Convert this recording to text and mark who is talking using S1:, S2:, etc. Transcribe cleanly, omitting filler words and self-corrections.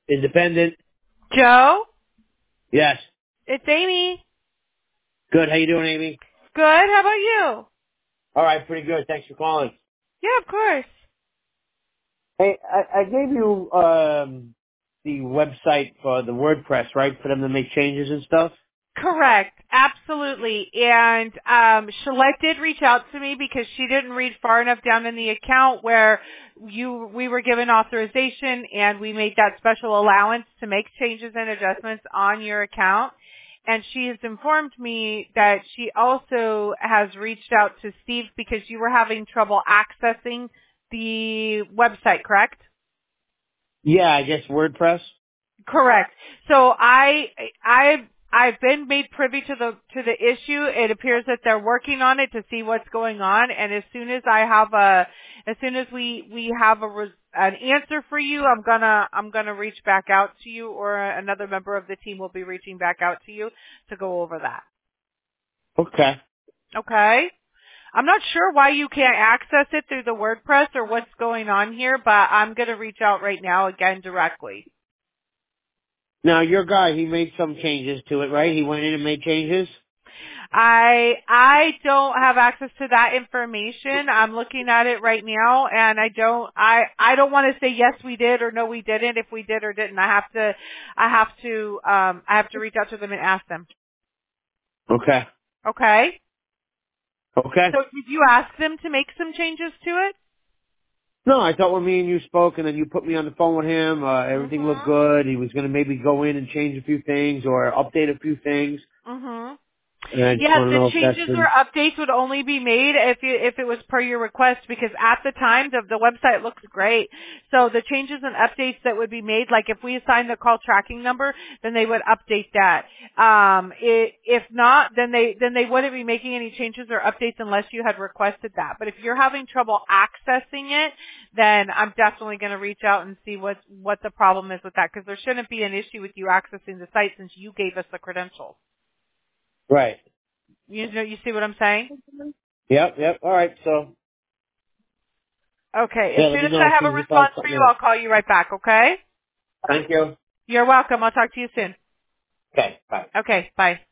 S1: Independent.
S2: Joe?
S1: Yes.
S2: It's Amy.
S1: Good. How you doing, Amy?
S2: Good. How about you?
S1: All right. Pretty good. Thanks for calling.
S2: Yeah, of course.
S1: Hey, I gave you the website for the WordPress, right, for them to make changes and stuff?
S2: Correct. Absolutely. And Shalette did reach out to me because she didn't read far enough down in the account where we were given authorization and we made that special allowance to make changes and adjustments on your account. And she has informed me that she also has reached out to Steve because you were having trouble accessing the website, correct?
S1: Yeah, I guess WordPress.
S2: Correct. So I've been made privy to the issue. It appears that they're working on it to see what's going on, and as soon as we have an answer for you, I'm gonna reach back out to you, or another member of the team will be reaching back out to you to go over that.
S1: Okay.
S2: Okay? I'm not sure why you can't access it through the WordPress or what's going on here, but I'm gonna reach out right now again directly.
S1: Now, your guy, he made some changes to it, right? He went in and made changes?
S2: I don't have access to that information. I'm looking at it right now and I don't want to say yes we did or no we didn't, if we did or didn't. I have to reach out to them and ask them.
S1: Okay.
S2: Okay?
S1: Okay.
S2: So did you ask them to make some changes to it?
S1: No, I thought when me and you spoke and then you put me on the phone with him, everything looked
S2: Mhm.
S1: good. He was going to maybe go in and change a few things or update a few things.
S2: Mhm.
S1: And I just
S2: Yes,
S1: want to
S2: the
S1: know if that's
S2: changes or
S1: been...
S2: updates would only be made if it was per your request, because at the time the website looks great. So the changes and updates that would be made, like if we assign the call tracking number, then they would update that. If not, then they wouldn't be making any changes or updates unless you had requested that. But if you're having trouble accessing it, then I'm definitely going to reach out and see what the problem is with that, because there shouldn't be an issue with you accessing the site since you gave us the credentials.
S1: Right.
S2: You see what I'm saying?
S1: Yep. All right, so...
S2: Okay. As
S1: Yeah, let
S2: soon
S1: me
S2: as
S1: know
S2: I
S1: as
S2: have
S1: soon
S2: a
S1: as you find
S2: response for
S1: something
S2: you,
S1: out.
S2: I'll call you right back, okay?
S1: Thank you.
S2: You're welcome. I'll talk to you soon.
S1: Okay, bye.
S2: Okay. Bye.